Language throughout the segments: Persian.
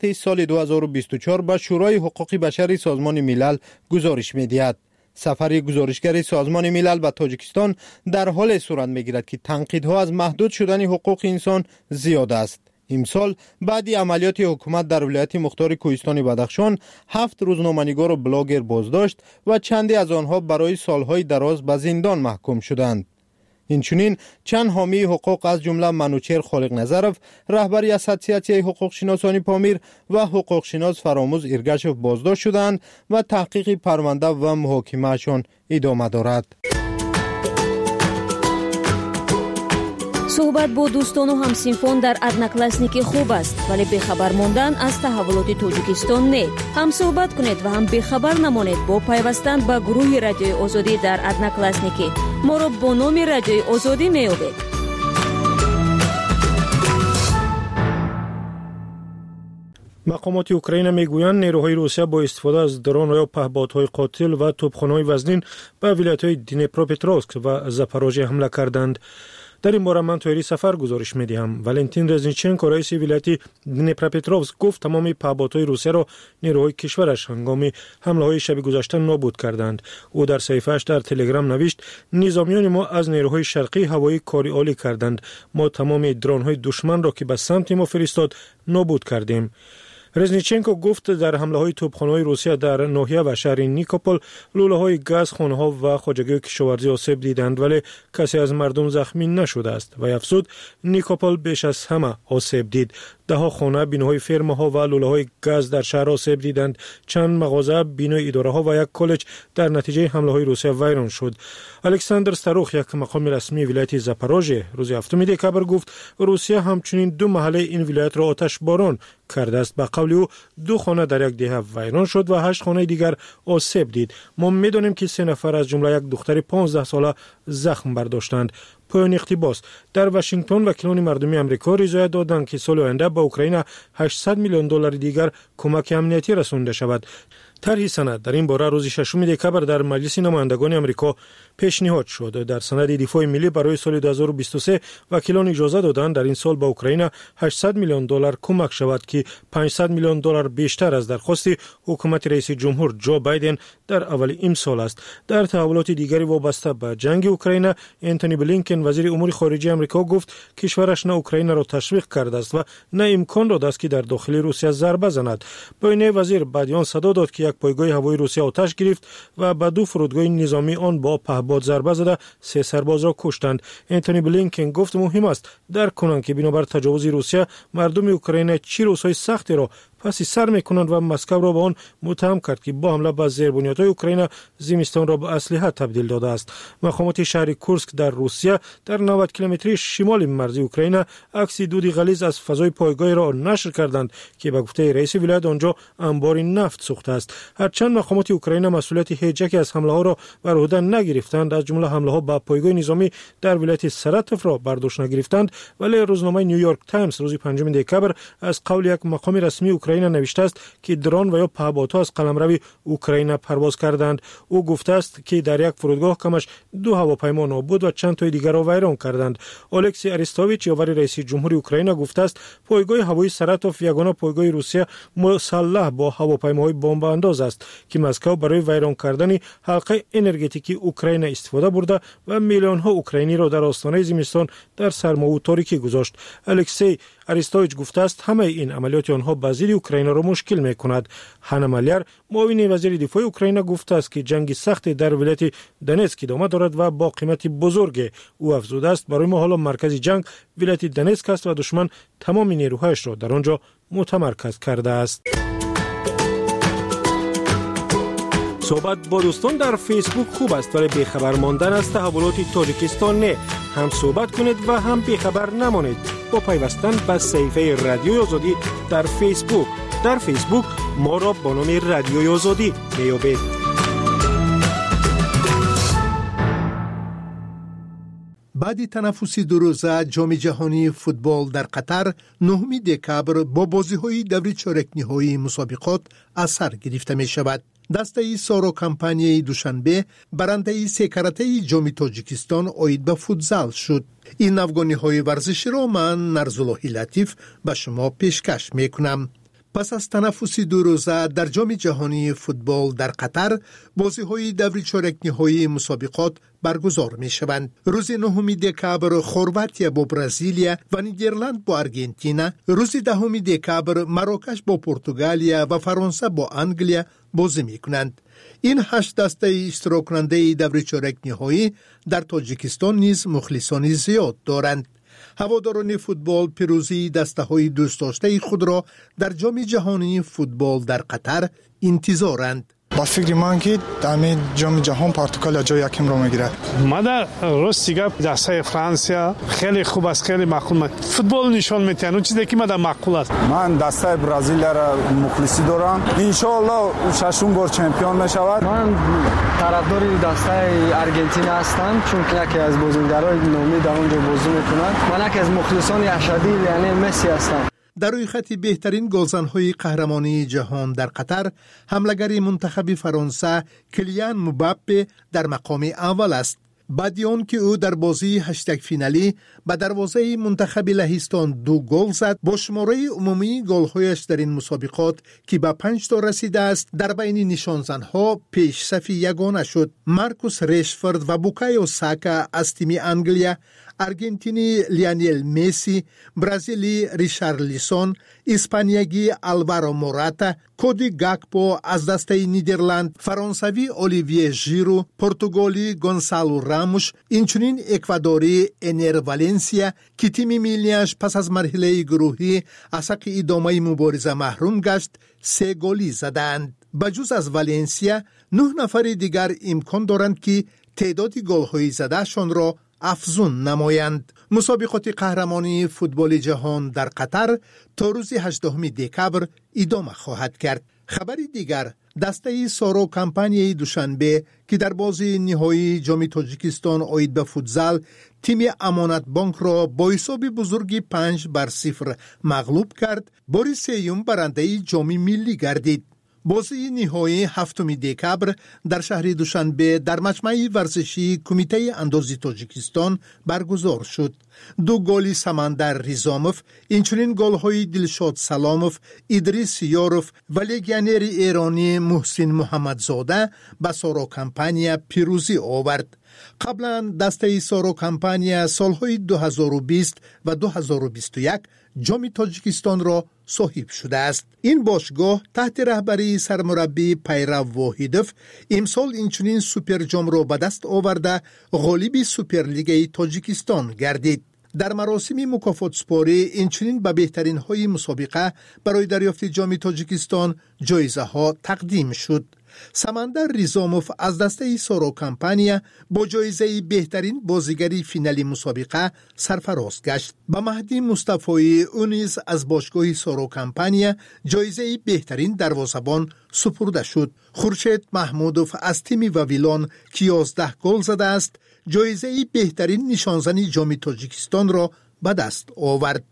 وقت سال 2024 به شورای حقوق بشر سازمان ملل گزارش می‌دهد. سفر گزارشگر سازمان ملل به تاجیکستان در حال صورت می‌گیرد که تنقیدها از محدود شدن حقوق انسان زیاد است. امسال بعد عملیات حکومت در ولایت مختار کوهستان بدخشان 7 روزنامه‌نگار و بلاگر بازداشت و چندی از آنها برای سالهای دراز به زندان محکوم شدند. اینچنین چند حامی حقوق از جمله منوچهر خالق نظرов، رهبری اسوسیاسیون حقوق شناسانی پامیر و حقوق شناس فراموز ایرگشف بازداشت شدند و تحقیق پرونده و محاکمه‌شان ادامه دارد. صحبت با دوستان و همسینفون در ادناکلاسنیکی خوب است، ولی بیخبر ماندن از تحولات تاجیکستان نه. هم صحبت کنید و هم بیخبر نمانید با پیوستن به گروه رادیوی آزادی در ادناکلاسنیکی. ما را با نام رادیوی آزادی میابید. مقامات اوکراین میگویند نیروهای روسیه با استفاده از درون یا پهپادهای قاتل و توپخانه‌های وزنین به ولایت‌های دنیپروپتروفسک و زاپاروژه حمله کردند. در این باره من توی سفر گزارش می‌دهم. والنتین رزنیچنکو رئیس ولایت دنیپروپتروفسک گفت تمام پهپادهای روسیه را نیروهای کشورش هنگام حمله‌های شب گذشته نابود کردند. او در صفحه‌اش در تلگرام نوشت: نظامیان ما از نیروهای شرقی هوایی کاری عالی کردند. ما تمام درون‌های دشمن را که به سمت ما فرستاد نابود کردیم. رزنیچنکو گفت در حمله‌های توپخانه‌های روسیه در ناحیه و شهر نیکوپل لوله‌های گاز، خانه‌ها و خواجگی کشاورزی آسیب دیدند، ولی کسی از مردم زخمی نشده است. و افزود نیکوپل بیش از همه آسیب دید. ده‌ها خانه، بیناهای فرم‌ها و لوله‌های گاز در شهر آسیب دیدند. چند مغازه، بینای اداره‌ها و یک کالج در نتیجه حمله‌های روسیه ویران شد. الکساندر ستاروخ، یک مقام رسمی ولایت زاپاروژه، روز هفتم دکبر گفت روسیه همچنین 2 محله این ولایت را آتش باران کرده است. به قول او 2 خانه در یک دهه ویران شد و 8 خانه دیگر آسیب دید. ما می‌دانیم که 3 نفر از جمله یک دختر 15 ساله زخم برداشتند. پایان اقتباس. در واشنگتن وکیلان مردمی آمریکا رضایت دادند که سال آینده به اوکراین 800 میلیون دلار دیگر کمک امنیتی رسانده شود. طرح سند در این باره روز 6 دکبر در مجلس نمایندگان آمریکا پیشنهاد شد. در سند دفاع ملی برای سال 2023 وکیلان اجازه دادند در این سال به اوکراین 800 میلیون دلار کمک شود که 500 میلیون دلار بیشتر از درخواست حکومت رئیس جمهور جو بایدن در اول این سال است. در تحولات دیگری وابسته به جنگ اوکراین، انتونی بلینکن وزیر امور خارجه آمریکا گفت کشورش نه اوکراین را تشویق کرده است و نه امکان داده است که در داخل روسیه ضربه زند. بین وزیر بعد آن صدا داد که یک پایگاه هوایی روسیه آتش گرفت و به 2 فرودگاه نظامی آن با پهپاد ضربه زده 3 سرباز را کشتند. انتونی بلینکن گفت مهم است درک کنند که بنابر تجاوز روسیه مردم اوکراین چه روزهای سختی را پس سر میکنند و مسکو را به آن متهم کرد که با حمله به زیربنیادهای اوکراین زمستان را به اسلحه تبدیل داده است. مقامات شهر کورسک در روسیه در 90 کیلومتری شمال مرزی اوکراین عکس دود غلیظ از فضای پایگاه را نشر کردند که به گفته رئیس ولایت آنجا انبار نفت سوخته است. هرچند مقامات اوکراین مسئولیت هیچ یک از حمله ها را بر عهده نگرفتند، از جمله حمله ها به پایگاه نظامی در ولایت سراتوف را برداشت نگرفتند، ولی روزنامه نیویورک تایمز روز 5 دکبر از قول یک مقام رسمی اوکراین نوشته است که درون و یا پهپادها از قلمرو اوکراین پرواز کردند. او گفته است که در یک فرودگاه کمش 2 هواپیما نابود و چند تای دیگر را ویران کردند. الکسی اریستوویچ یاور رئیس جمهوری اوکراین گفته است پایگاه هوایی سراتوف یگانه پایگاه روسیه مسلح با هواپیماهای بمب انداز است که مسکو برای ویران کردن حلقه انرژتیکی اوکراین استفاده برده و میلیون ها اوکراینی را در آستانه زمستان در سرما و تاریکی گذاشت. الکسی اریستوویچ گفته است همه این عملیات آنها به ضد اوکراین را مشکل می‌کند. هانا مالیر معاون وزیر دفاع اوکراین گفته است که جنگ سخت در ولایت دونتسک ادامه دارد و با قیمت بزرگ. او افزوده است برای ما حالا مرکز جنگ ولایت دونتسک است و دشمن تمام نیروهایش را در آنجا متمرکز کرده است. صحبت با دوستان در فیسبوک خوب است، ولی بیخبر ماندن از تحولات تاجیکستان نه. هم صحبت کنید و هم بیخبر نمانید با پیوستن به صفحه رادیوی آزادی در فیسبوک. در فیسبوک ما را با نام رادیوی آزادی میابید. بعد تنفس 2 روزه جام جهانی فوتبال در قطر 9 دکبر با بازی‌های دور چهارک نهایی مسابقات از سر گرفته می شود. دسته سارو کمپانی دوشنبه برنده 3 کرته جام تاجیکستان عاید به فوتزال شد. این افغانی های ورزشی را من نرزاللهی لطیف به شما پیشکش می کنم. پس از تنفس دو روزه در جام جهانی فوتبال در قطر، بازی‌های دور چهارک نهایی مسابقات برگزار می‌شوند. روز 9 دکامبر خرواتیا با برزیلیا و نیدرلند با آرژانتین، روز 10 دکامبر مراکش با پرتغالیا و فرانسه با انگلیا بازی می‌کنند. این 8 دسته اشتراک کننده دور چهارک نهایی در تاجیکستان نیز مخلصان زیاد دارند. هواداران فوتبال پیروزی دسته‌های دوست داشته خود را در جام جهانی فوتبال در قطر انتظارند. با فکر من که در جام جهان پرتغال جای یکم را میگیره. ما در روسیه دسته فرانسه خیلی خوب است، خیلی معقول. فوتبال نشون میده اون چیزی که ما در معقول است. من دسته برزیل را مخلصی دارم. ان شاء الله ششم بار چمپیون میشود. من طرفدار دسته آرژانتین هستم چون یکی از بازیگرای نامی در اونجا بازی میکنند. من یکی از مخلصان اشدی یعنی مسی هستم. در روی خط بهترین گلزن‌های قهرمانی جهان در قطر، حمله‌گر منتخب فرانسه کلیان مباپه در مقام اول است. بعد آن که او در بازی 8 فینالی به دروازه منتخب لهستان 2 گل زد، با شماره عمومی گل‌هایش در این مسابقات که به 5 تا رسیده است، در بین نشانزن‌ها پیش صف یگانه شد. مارکوس رشفورد و بوکایو ساکا از تیم انگلیا، آرژانتینی لیونل مسی، برزیلی ریشارلیسون، اسپانیایی آلوارو موراتا، کودی گاکپو از دسته نیدرلند، فرانسوی اولیویه ژیرو، پرتغالی گونسالو راموش، اینچنین اکوادوری انر والنسیا که تیم ملیش پس از مرحله گروهی از حق ادامه مبارزه محروم گشت 3 گلی زدند. بجز از والنسیا 9 نفر دیگر امکان دارند که تعداد گل‌های زدهشان را افزون نمایند. مسابقات قهرمانی فوتبال جهان در قطر تا روز 18 دکامبر ادامه خواهد کرد. خبری دیگر، دسته سارو کمپانی دوشنبه که در بازی نهایی جام تاجیکستان آید به فوتزال تیم امانت بانک را با حساب بزرگی 5-0 مغلوب کرد، بار سوم برنده جام ملی گردید. بازی نهایی 7 دکامبر در شهر دوشنبه در مجمع ورزشی کمیته اندازی تاجیکستان برگزار شد. 2 گل سمندر ریزاموف، اینچنین گل‌های دلشاد سلاموف، ادریس یاروف و لگیونر ایرانی محسن محمدزاده به سارو کمپانیا پیروزی آورد. قبلا دسته سارو کمپانیا سالهای 2020 و 2021 جام تاجیکستان را صاحب شده است. این باشگاه تحت رهبری سرمربی پیرو واحدوف امسال اینچنین سوپر جام را به دست آورده غالب سوپر لیگ تاجیکستان گردید. در مراسم مکافات سپاری اینچنین به بهترین های مسابقه برای دریافت جام تاجیکستان جایزه ها تقدیم شد. سمندر ریزاموف از دسته سارو کمپانیا با جایزه بهترین بازیگری فینالی مسابقه سرفراز گشت. به مهدی مصطفی او نیز از باشگاه سارو کمپانیا جایزه بهترین دروازه‌بان سپرده شد. خورشید محمودوف از تیم واویلان که 11 گل زده است، جایزه بهترین نشانزن جام تاجیکستان را به دست آورد.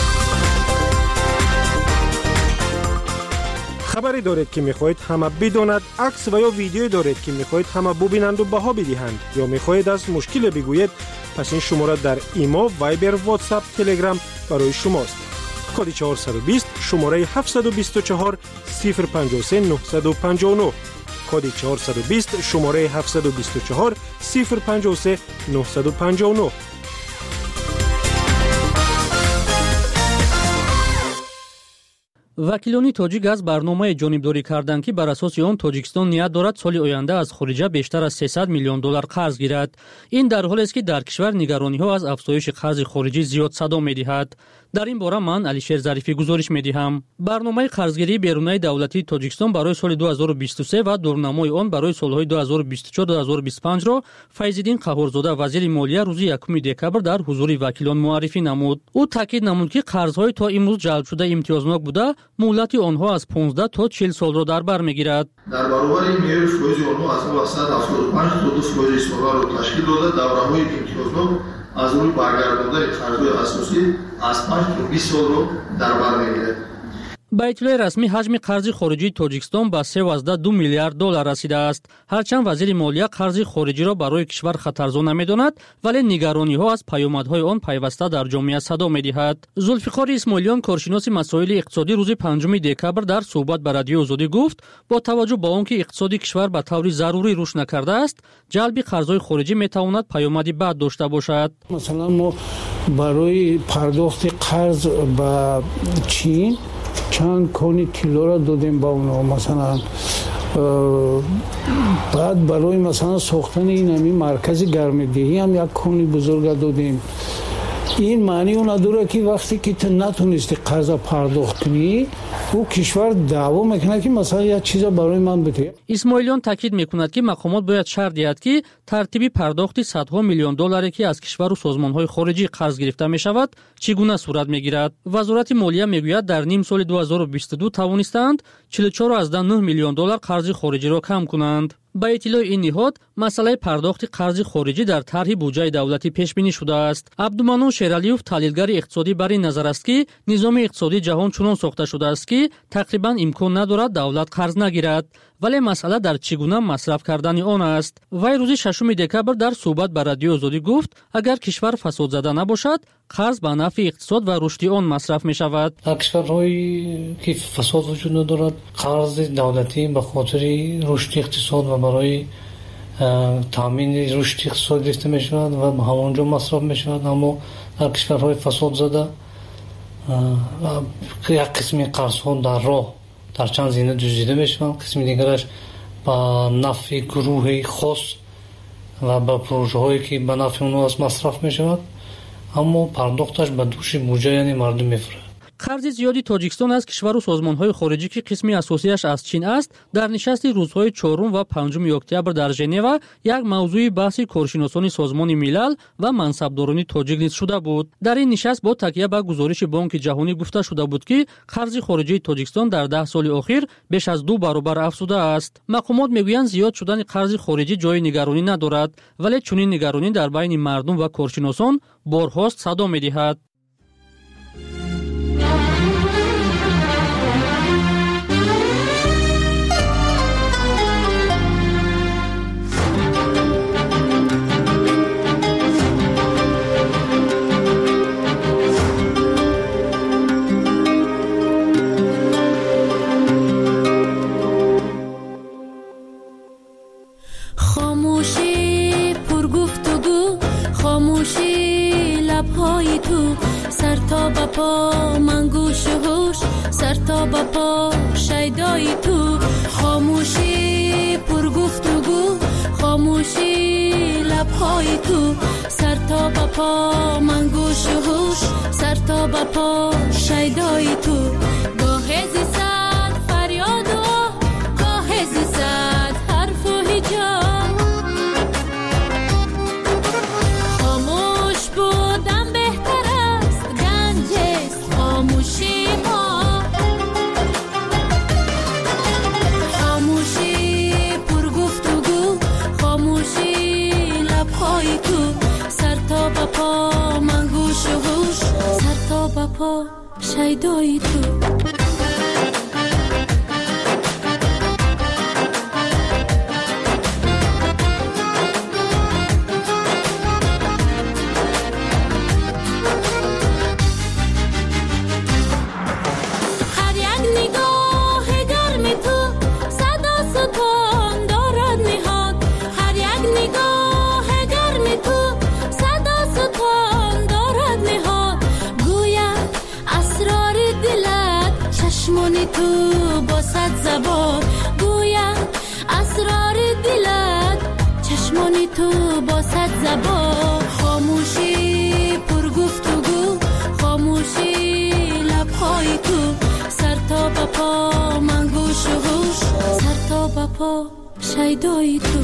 خبری دارید که میخواهید همه بداند، عکس و یا ویدیویی دارید که میخواهید همه ببینند و بها بدهند، یا میخواهید از مشکل بگویید، پس این شماره در ایما، وایبر، واتساپ، تلگرام برای شماست. کد 420 شماره 724 053 959. کد 420 شماره 724 053 959. وکیلان تاجیک از برنامه جانبداری کردند که بر اساس آن تاجیکستان نیت دارد سال آینده از خارجه بیشتر از 300 میلیون دلار قرض گیرد. این در حالی است که در کشور نگرانی ها از افزایش قرض خارجی زیاد صدا می‌دهد. در این باره من علیشیر ظریفی گزارش می‌دهم. برنامه قرضگیری بیرونی دولتی تاجیکستان برای سال 2023 و دورنمای آن برای سالهای 2024-2025 را فیض‌الدین قهورزاده وزیر مالیه روز 1 دکامبر در حضور وکیلان معرفی نمود. او تاکید نمود که قرض‌های تا امروز جلب شده امتیازناک بوده، مهلت آنها از 15 تا 40 سال را در بر می‌گیرد. در برابر این میانه فایز آنها از 175 تا 200 سال را تشکیل داده، دوره‌های امتیازناک از روی برگرداندن قرض‌های اساسی از 5 تا 20 سال را در بر می‌گیرد. ба иттилои расмӣ ҳаҷми қарзи хориҷии Тоҷикистон ба 3.2 миллиард доллар расидааст. ҳарчанд вазири молия қарзи хориҷиро барои кишвар хатарзо намедонад, вале нигарониҳо аз паёмадҳои он пайваста дар ҷомеа садо медиҳад. Зулфиқори Исмоилиён, коршиноси масоили иқтисодӣ, рӯзи 5 декабр дар суҳбат ба Радиои Озодӣ гуфт, бо таваҷҷӯҳ ба он ки иқтисоди кишвар ба таври зарурӣ рушд накардааст, ҷалби қарзҳои хориҷӣ метавонад паёмади бад дошта бошад. масалан мо барои пардохти қарз ба Чин чанд кони тиллоро додем ба онҳо, масалан баъд барои масалан сохтани ин ҳамин маркази гармидеҳӣ ҳам як кони бузурга додем. ин маъни он надорад ки вақте ки ту натонисти қарза пардохт кунӣ, ӯ кишвар даъво мекунад ки масалан як чиза барои ман бидеҳ. Исмоилиён таъкид мекунад ки мақомот бояд шарт диҳад ки тартиби пардохти садҳо миллион долларе ки аз кишвару созмонҳои хориҷӣ қарз гирифта мешавад, чӣ гуна сурат мегирад. Вазорати молия мегӯяд дар ним соли 2022 тавонистанд 44.9 миллион доллар қарзи хориҷиро кам кунанд. ба иттилои ин ниҳод, масъалаи пардохти қарзи хориҷӣ дар тарҳи буҷаи давлатӣ пешбинӣ шудааст. Абдуманон Шералиев, таҳлилгари иқтисодӣ, бар ин назар аст ки низоми иқтисодии ҷаҳон чунон сохта шудааст ки тақрибан имкон надорад давлат қарз нагирад, вале масъала дар чӣ гуна масраф кардани он аст. Вай рӯзи 6 декабр дар суҳбат ба Радиои Озодӣ гуфт, агар кишвар фасодзада набошад, қарз ба нафъи иқтисод ва рушди он масраф мешавад. дар кишварҳои ки фасод вуҷуд надорад, қарзи давлатӣ ба хотири рушди иқтисод ва барои таъмини рушди иқтисод гирифта мешавад ва ба ҳамонҷо масраф мешавад. аммо дар кишварҳои фасодзада як қисми қарзҳо дар роҳ дар чанд зина дуздида мешаванд, қисми дигараш ба нафъи гурӯҳи хос ва ба пурӯҷаҳое ки ба нафъи онҳо аст масраф мешавад, аммо пардохташ ба дӯши буҷа яъне мардум мефурад. қарзи зиёди Тоҷикистон аз кишвару созмонҳои хориҷӣ ки қисми асосияш аз Чин аст, дар нишасти рӯзҳои 4 ва 5 октябр дар Женева як мавзӯи баҳси коршиносони Созмони милал ва мансабдорони тоҷик низ шуда буд. Дар ин нишаст бо такя ба гузориши Бонки ҷаҳонӣ гуфта шуда буд ки қарзи хориҷии Тоҷикистон дар 10 соли охир беш аз 2 баробар афзудааст. Мақомот мегӯянд зиёд шудани қарзи хориҷӣ ҷои нигаронӣ надорад, вале чунин нигаронӣ дар байни мардум ва коршиносон борҳост садо медиҳад. پا من گوش و هوش سر تا با پا شیدای تو خاموشی پر گفتگو خاموشی لبهای تو سر تا با پا من گوش و هوش سر تا با پا شیدای تو گاه زیصد فریاد و گاه زیصد حرف و هجاب خاموش بودم بهتر است گنج است خاموشی ما خاموشی پر گفتگو خاموشی لبهای تو سر تا با پا من گوش و هوش سر تا با پا شیدای تو تو با صد زبان گویم اسرار دلت چشمانی تو با صد زبان خاموشی پر گفتگو خاموشی لبهای تو سر تا با پا من گوش و هوش سر تا با پا شیدای تو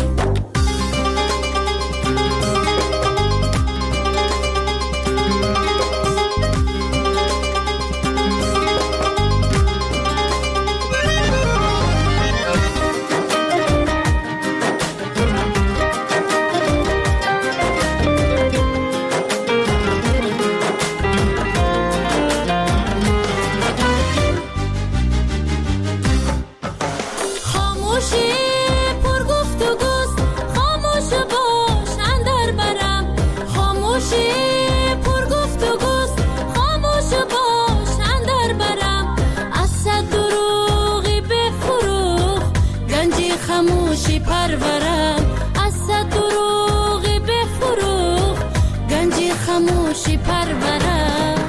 خاموشی پرورم از صد دروغ بفروغ گنجی خاموشی پرورم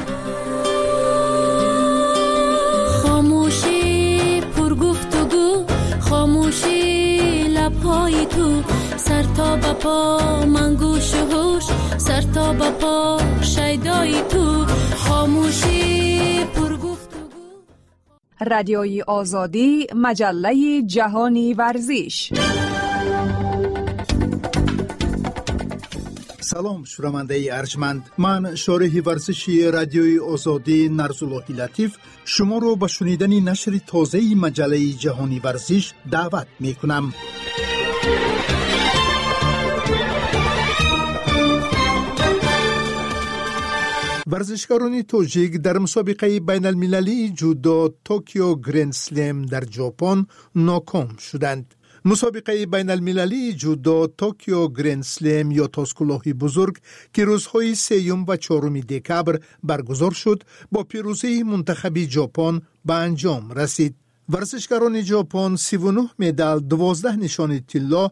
خاموشی پر گفتگو خاموشی لبهای تو سر تا به پا من گوش و هوش سر تا به پا شیدای تو خاموشی پر گفتگو. رادیوی آزادی مجله جهانی ورزش. سلام شنونده ارجمند، من شارح ورزشی رادیوی آزادی نرزاللهی لطیف شما رو به شنیدن نشر تازه مجله جهانی ورزش دعوت می کنم. ورزشکاران تاجیک در مسابقه بین المللی جودو توکیو گرند سلم در ژاپن ناکام شدند. مسابقه بین المللی جودو توکیو گرند سلم یا تاسکلوه بزرگ که روزهای 3 و 4 دکبر برگزار شد با پیروزی منتخب ژاپن به انجام رسید. ورزشکاران ژاپن 39 مدال، 12 نشان طلا،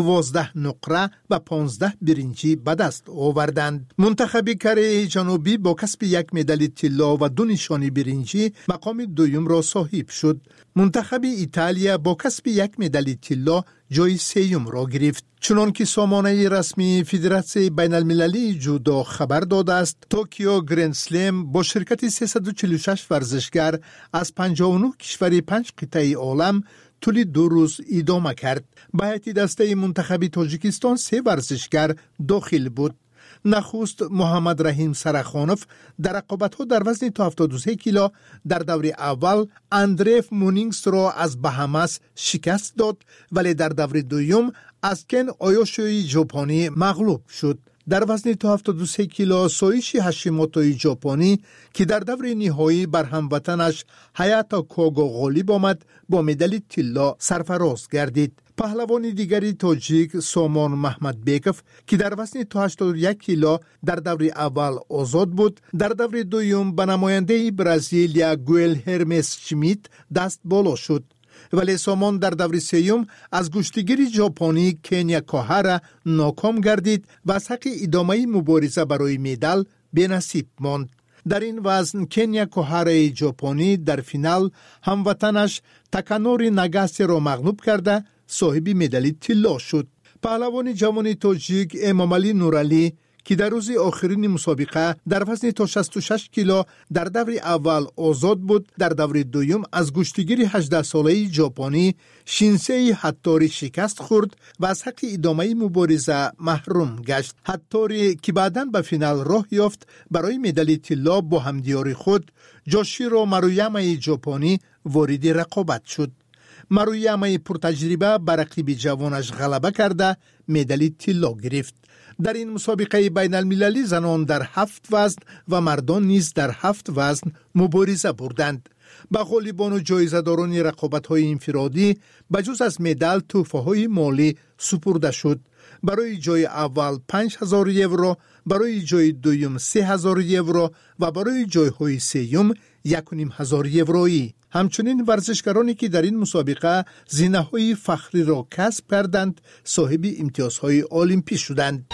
12 نقره و 15 برنجی به دست آوردند. منتخب کره جنوبی با کسب 1 مدال طلا و 2 نشان برنجی مقام دوم را صاحب شد. منتخب ایتالیا با کسب 1 مدال طلا جای 3 را گرفت. چنان که سامانه رسمی فدراسیون بین المللی جودو خبر داده است، توکیو گرند سلم با شرکت 346 ورزشگر از 59 کشور 5 قطعه عالم طول 2 روز ادامه کرد. به هیئت دسته منتخب تاجیکستان 3 ورزشگر داخل بود. نخست محمد رحیم سرخانوف در رقابت‌ها در وزن تا 73 کیلو در دور اول اندریف مونینگس را از بهاماس شکست داد، ولی در دور دوم از کن آیوشوی ژاپنی مغلوب شد. در وزن تا 73 کیلو سویشی هاشیموتوی ژاپنی که در دور نهایی بر هموطنش هایاتا کوگو غالب آمد با مدال طلا سرفراز گردید. پهلوان دیگری تاجیک سامان محمد بیکف که در وزن تا 81 کیلو در دور اول آزاد بود، در دور دوم به نماینده برزیلیا گویل هرمس شمیت دست بالا شد. ولی سامان در دور سیوم از گشتگیر ژاپنی کنیا کوهارا ناکام گردید و از حق ادامه مبارزه برای مدال بی‌نصیب ماند. در این وزن کنیا کوهارای ژاپنی در فینال هموطنش تاکانوری ناگاسی را مغلوب کرده صاحب مدال طلا شد. پهلوان جوان تاجیک امامعلی نورعلی که در روز آخرین مسابقه در وزن تا 66 کیلو در دور اول آزاد بود، در دور دوم از گشتگیر 18 ساله ژاپنی شینسئی هاتوری شکست خورد و از حق ادامه مبارزه محروم گشت. هاتوری که بعداً به فینال راه یافت برای مدال طلا با همدیار خود جوشیرو مارویاما ژاپنی وارد رقابت شد. مارویاما پرتجربه بر رقیب جوانش غلبه کرده مدال طلا گرفت. در این مسابقه بین المللی زنان در 7 وزن و مردان نیز در 7 وزن مبارزه بردند. به غالبان و جایزه‌داران رقابت‌های انفرادی بجز از مدال تحفه‌های مالی سپرده شد. برای جای اول 5000 یورو، برای جای دوم 3000 یورو و برای جای‌های سوم 1500 یورویی. همچنین ورزشکارانی که در این مسابقه زینه‌های فخری را کسب کردند صاحب امتیازهای المپی شدند.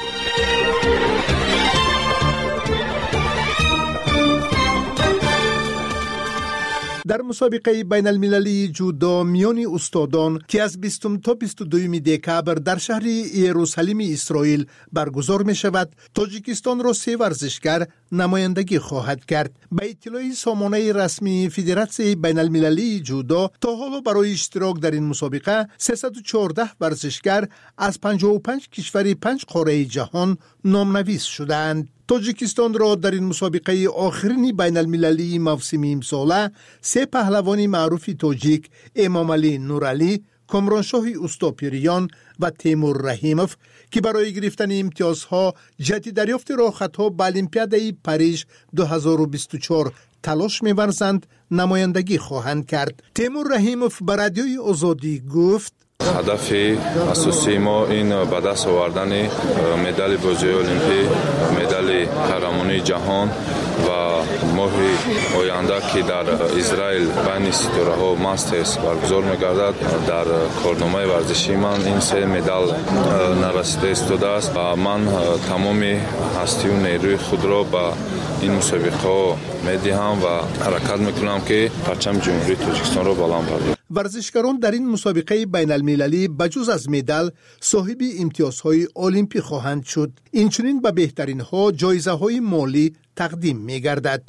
در مسابقه بین المللی جودو میان استادان که از 20 تا 22 دکبر در شهر یروشلیم اسرائیل برگزار می شود، تاجیکستان را 3 ورزشگر نمایندگی خواهد کرد. به اطلاع سامانه رسمی فدراسیون بین المللی جودو تا حالا برای اشتراک در این مسابقه 314 ورزشگر از 55 کشور 5 قاره جهان نامنویس شدند. تاجیکستان را در این مسابقه آخرین بین المللی موسم امساله 3 پهلوان معروف تاجیک امامعلی نورعلی، کامرانشاه اوستاپیریان و تیمور رحیموف که برای گرفتن امتیازها جهت دریافت راه‌خطها به المپیاد پاریژ 2024 تلاش می‌ورزند نمایندگی خواهند کرد. تیمور رحیموف به رادیوی آزادی گفت: هدف اساسی ما این به دست آوردن مدال بازی المپیک، مدال قهرمانی جهان و ماه آینده که در اسرائیل بین ستاره‌ها ماسترز برگزار می‌گردد. در کارنامه ورزشی من این سه مدال نرسیده است و من تمام هستی و نیروی خود را به این مسابقه می‌دهم و حرکت می‌کنم که پرچم جمهوری تاجیکستان را بلند بردارم. ورزشکاران در این مسابقه بین المللی بجز از مدال صاحب امتیازهای المپیک خواهند شد. اینچنین به بهترین ها جایزه های مالی تقدیم می گردد.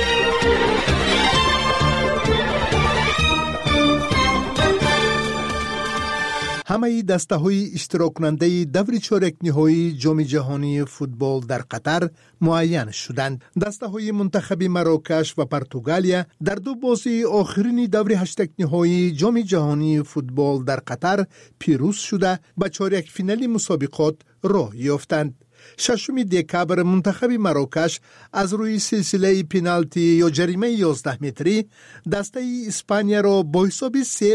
همه دسته های اشتراک کننده دور چارک نهایی جام جهانی فوتبال در قطر معین شدند. دسته های منتخب مراکش و پرتغالیا در دو بازی آخرین دور هشتگ نهایی جام جهانی فوتبال در قطر پیروز شده به چارک فینال مسابقات راه یافتند. 6 دکبر منتخب مراکش از روی سلسله پنالتی یا جریمه 11 متری دسته اسپانیا را با حساب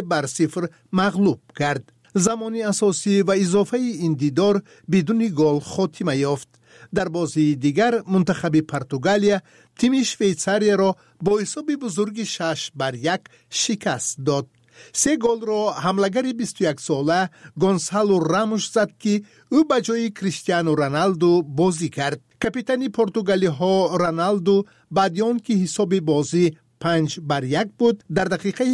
3-0 مغلوب کرد. زمانی اساسی و اضافه این دیدار بدون گل خاتمه یافت. در بازی دیگر منتخب پرتغالیا تیم شویتزاریا را با حساب بزرگ 6-1 شکست داد. 3 گل را حملگر 21 ساله گونسالو راموس زد که او به جای کریستیانو رونالدو بازی کرد. کاپیتان پرتغالی ها رونالدو بعد از آنکه حساب بازی 5-1 بود در دقیقه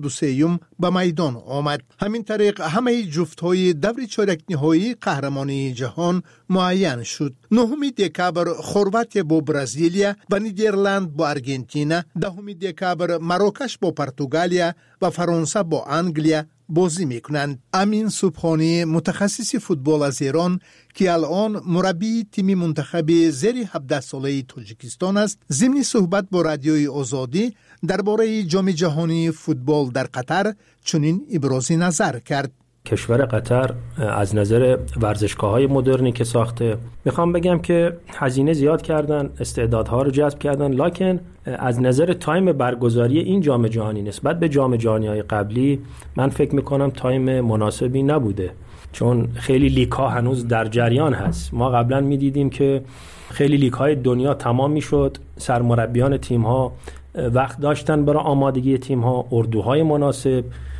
73 به میدان آمد. همین طریق همه جفت‌های دور چارک نهایی قهرمانی جهان معین شد. 9 دکبر خورواتیا با برزیلیا و نیدرلند با آرژانتین، 10 دکبر مراکش با پرتغالیا و فرانسه با انگلیا بازی میکنند. امین سبحانی متخصص فوتبال از ایران که الان مربی تیم منتخب زیر 17 ساله تاجیکستان است، ضمن صحبت با رادیوی آزادی درباره جام جهانی فوتبال در قطر چنین ابراز نظر کرد. کشور قطر از نظر ورزشگاه‌های مدرنی که ساخته، میخوام بگم که هزینه زیاد کردن، استعدادها رو جذب کردن، لکن از نظر تایم برگزاری این جام جهانی نسبت به جام جهانی‌های قبلی من فکر میکنم تایم مناسبی نبوده، چون خیلی لیگ‌ها هنوز در جریان هست. ما قبلا میدیدیم که خیلی لیگ‌های دنیا تمام میشد، سرمربیان تیم‌ها وقت داشتن برای آمادگی تیم‌ها، اردوهای مناسب،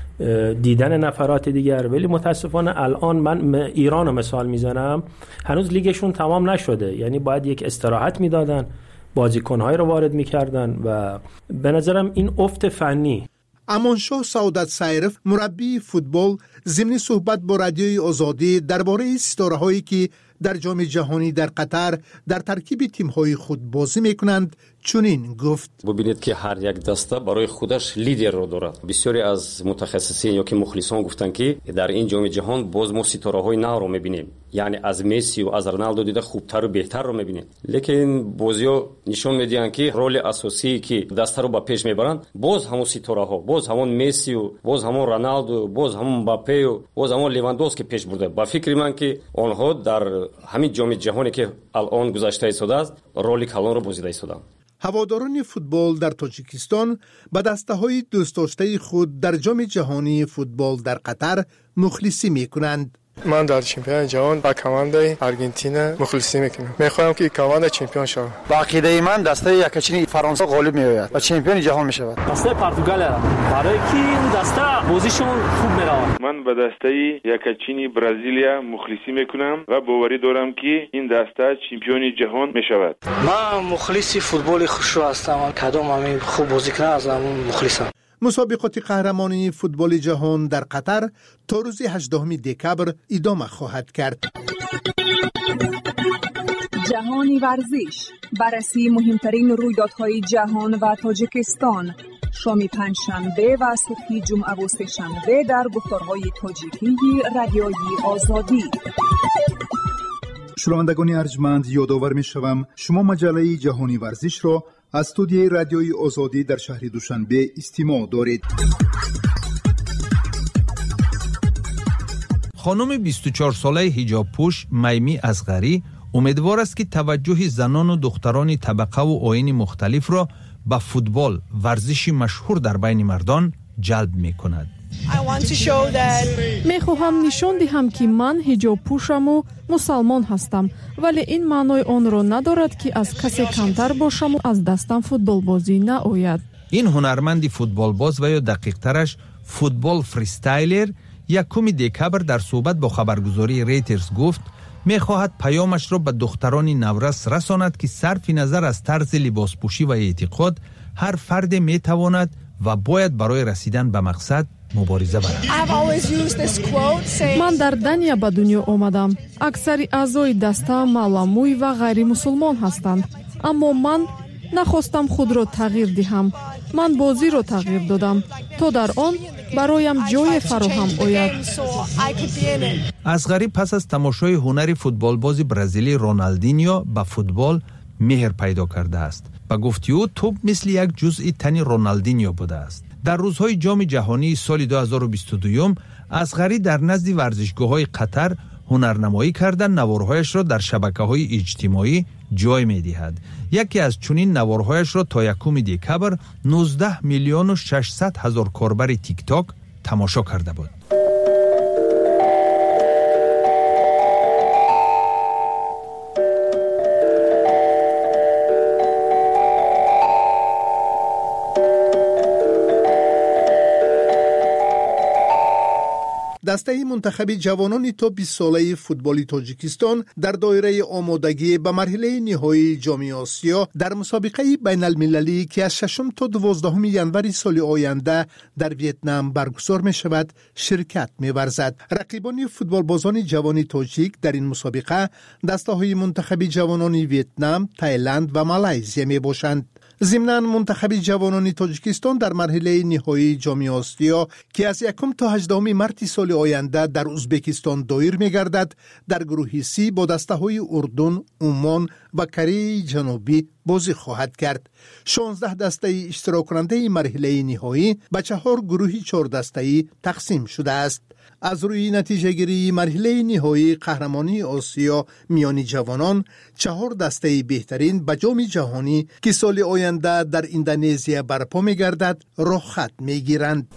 دیدن نفرات دیگر، ولی متاسفانه الان من ایران رو مثال میزنم، هنوز لیگشون تمام نشده، یعنی باید یک استراحت میدادن، بازیکن‌های رو وارد میکردن و به نظرم این افت فنی. امانشاه سعادت سایرف مربی فوتبال ضمن صحبت با رادیوی آزادی درباره ستاره‌هایی که در جام جهانی در قطر در ترکیب تیم‌های خود بازی میکنند چنین گفت: ببینید که هر یک دسته برای خودش لیدر رو دارد. بسیاری از متخصصین یا که مخلصان گفتن که در این جام جهان باز ما ستاره‌های نو رو میبینیم، یعنی از مسی و از رونالدو دیده خوبتر و بهتر رو میبینیم، لیکن بازی‌ها نشون میدن که رول اساسی که دسته رو به پیش میبرند باز همون ستاره‌ها، باز همون مسی و باز همون رونالدو، باز همون مباپه و باز همون لیواندوفسکی پیش برده. با فکر من که آنها در همین جام جهانی که الان گذشته شده است رول کلان رو بازیده شدند. هواداران فوتبال در تاجیکستان به دسته‌های دوست داشته خود در جام جهانی فوتبال در قطر مخلصی می‌کنند. من در چمپیون جهان با کمانده آرژانتین مخلصی میکنم. میخوام که کمانده چمپیون شود. با عقیده من دسته یکچین فرانسه غالب میآید و چمپیون جهان میشود. دسته پرتغال برای کی این دسته بازیشون خوب میره. من به دسته یکچین برزیلیا مخلصی میکنم و باوری دارم که این دسته چمپیون جهان میشود. من مخلص فوتبال خوشو هستم. کدام همین خوب بازی کنه از همون مخلصم. مسابقات قهرمانی فوتبال جهان در قطر تا روز 18 دکبر ادامه خواهد کرد. جهانی ورزش، بررسی مهمترین رویدادهای جهان و تاجیکستان، شام پنجشنبه و صبح جمعه و سه‌شنبه در گفتارهای تاجیکی رادیوی آزادی. شنوندگان ارجمند، یادآور می‌شوم شما مجله جهانی ورزش را از استودیوی رادیوی آزادی در شهر دوشنبه استماع دارید. خانم 24 ساله حجاب پوش میمی اصغری امیدوار است که توجه زنان و دختران طبقه و آیین مختلف را به فوتبال، ورزشی مشهور در بین مردان، جلب می کند. میخواهم نشان دهم که من حجاب پوشم و مسلمان هستم، ولی این معنای آن را ندارد که از کسی کمتر باشم و از دستم فوتبال بازی نآید. این هنرمند فوتبال باز و یا دقیق ترش فوتبال فریستایلر 1 دکبر در صحبت با خبرگزاری ریترز گفت میخواهد پیامش را به دختران نورس رساند که صرف نظر از طرز لباس پوشی و اعتقاد هر فرد میتواند و باید برای رسیدن به مقصد مبارزه برد. من در دنیا به دنیا آمدم. اکثر اعضای دسته معلموی و غیر مسلمان هستند، اما من نخواستم خود را تغییر دهم. من بازی را تغییر دادم تا در آن برایم جای فراهم آید. اصغری پس از تماشای هنر فوتبال باز برزیلی رونالدینیو به فوتبال مهر پیدا کرده است. با گفته او توپ مثل یک جزء تن رونالدینیو بوده است. در روزهای جام جهانی سال 2022 اصغری در نزد ورزشگاه‌های قطر هنرنمایی کردن نوارهایش را در شبکه‌های اجتماعی جای می‌دهد. یکی از چنین نوارهایش را تا 1 دکبر 19,600,000 کاربر تیک تاک تماشا کرده بود. دسته منتخب جوانان تا 20 ساله فوتبال تاجیکستان در دایره آمادگی به مرحله نهایی جام آسیا در مسابقه بین المللی که از 6 تا 12 ژانویه سال آینده در ویتنام برگزار می شود شرکت می ورزد. رقیبان فوتبال بازان جوان تاجیک در این مسابقه دسته های منتخب جوانان ویتنام، تایلند و مالزی می باشند. ضمناً منتخب جوانان تاجیکستان در مرحله نهایی جام آسیا که از 1 تا 18 مارس سال آینده در ازبکستان دایر می‌گردد در گروه سی با دسته‌های اردن، عمان و کره جنوبی بازی خواهد کرد. 16 دسته اشتراک کننده مرحله نهایی به 4 گروه 4 دسته‌ای تقسیم شده است. از روی نتیجه گیری مرحله نهایی قهرمانی آسیا میان جوانان 4 دسته بهترین به جام جهانی که سال آینده در اندونزیا برپا می‌گردد راه خط می‌گیرند.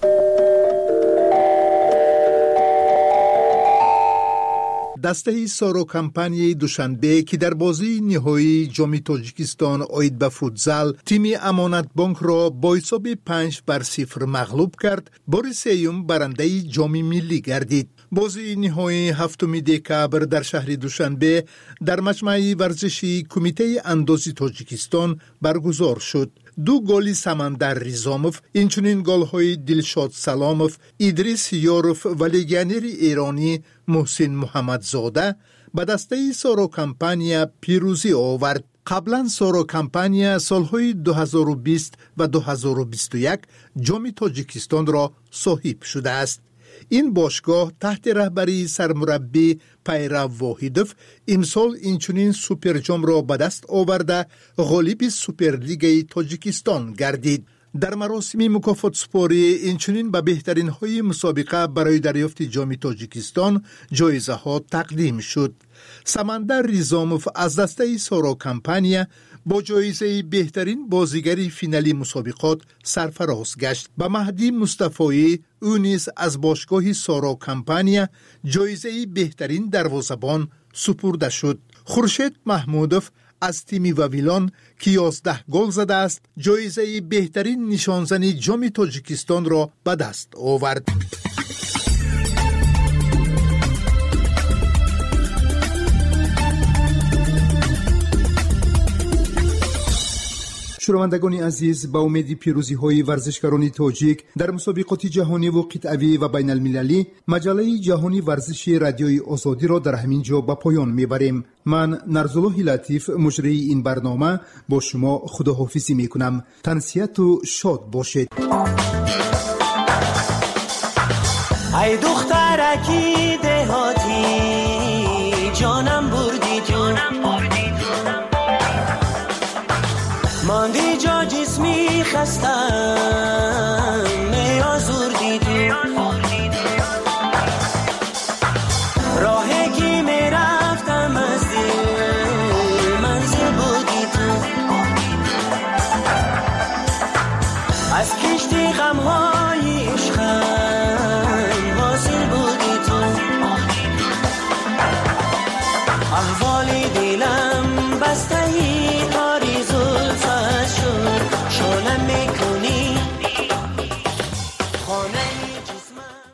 دسته سارو کمپانی دوشنبه که در بازی نهایی جام تاجیکستان آید به فوتزال تیم امانت بانک را با حساب 5-0 مغلوب کرد. بار سوم برنده جام ملی گردید. بازی نهایی 7 دکبر در شهر دوشنبه در مجمع ورزشی کمیته اندازی تاجیکستان برگزار شد. 2 گل سمندر ریزاموف، اینچنین گل‌های دلشاد سلاموف، ادریس یاروف و لگیونر ایرانی محسن محمدزاده به دسته سارو کمپانیا پیروزی آورد. قبلا سارو کمپانیا سالهای 2020 و 2021 جام تاجیکستان را صاحب شده است. این باشگاه تحت رهبری سرمربی پیرو واحدوف امسال اینچنین سوپر جام را به دست آورده غالب سوپر لیگ تاجیکستان گردید. در مراسم مکافات سپاری اینچنین به بهترین های مسابقه برای دریافت جام تاجیکستان جایزه ها تقدیم شد. سمندر ریزاموف از دسته سارو کمپانیا با جایزه بهترین بازیگر فینالی مسابقات سرفراز گشت. به مهدی مصطفی او نیز از باشگاه سارو کمپانیا جایزه بهترین دروازه‌بان سپرده شد. خورشید محمودوف از تیم واویلان که 11 گل زده است جایزه بهترین نشانزن جام تاجیکستان را به دست آورد. شنوندگان عزیز، با امید پیروزی های ورزشکاران تاجیک در مسابقات جهانی و قطعی و بین المللی، مجله جهانی ورزشی رادیوی آزادی را در همین جا به پایان میبریم. من نرزالله لطیف مجری این برنامه با شما خداحافظی میکنم. تنسیت و شاد باشید. ای دخترکی دهاتی جانم بردی تو، ماندی جا جسمی خستم